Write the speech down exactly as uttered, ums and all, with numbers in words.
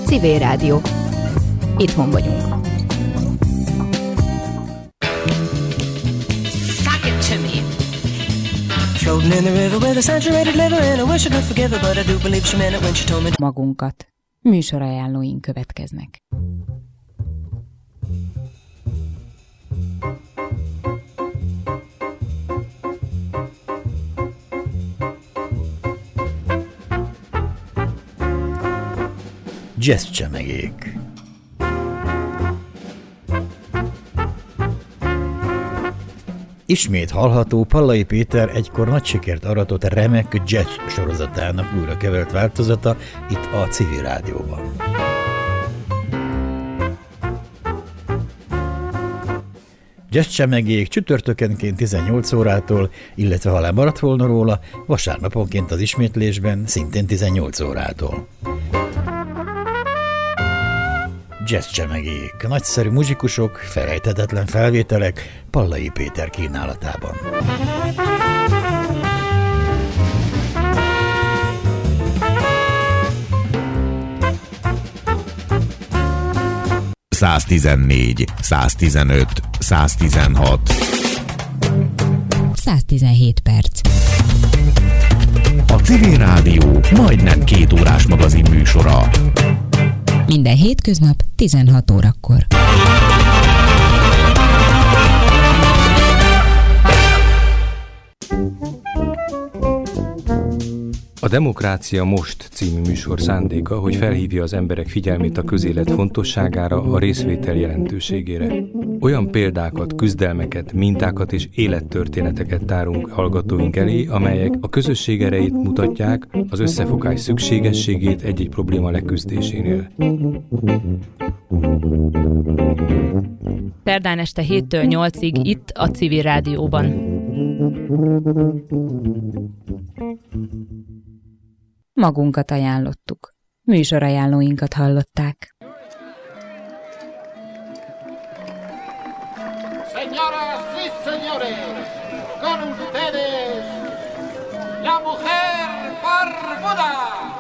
Civil Rádió. Itthon vagyunk. Magunkat. Műsorajánlóink következnek. Jazz csemegék. Ismét hallható Pallai Péter egykor nagy sikert aratott remek jazz sorozatának újra kevert változata itt a Civil Rádióban. Jazz csemegék csütörtökenként tizennyolc órától, illetve ha lemaradt volna róla, vasárnaponként az ismétlésben szintén tizennyolc órától. Jazz csemegék, nagyszerű muzsikusok, felejthetetlen felvételek Pallai Péter kínálatában. száztizennégy, száztizenöt, száztizenhat. száztizenhét perc. A Civil Rádió majdnem két órás magazin műsora. Minden hétköznap tizenhat órakor. A Demokrácia Most című műsor szándéka, hogy felhívja az emberek figyelmét a közélet fontosságára, a részvétel jelentőségére. Olyan példákat, küzdelmeket, mintákat és élettörténeteket tárunk hallgatóink elé, amelyek a közösség erejét mutatják, az összefogás szükségességét egy-egy probléma leküzdésénél. Szerdán este héttől nyolcig itt a Civil Rádióban. Magunkat ajánlottuk. Műsorajánlóinkat hallották. Señoras y señores, con ustedes, la mujer barbuda.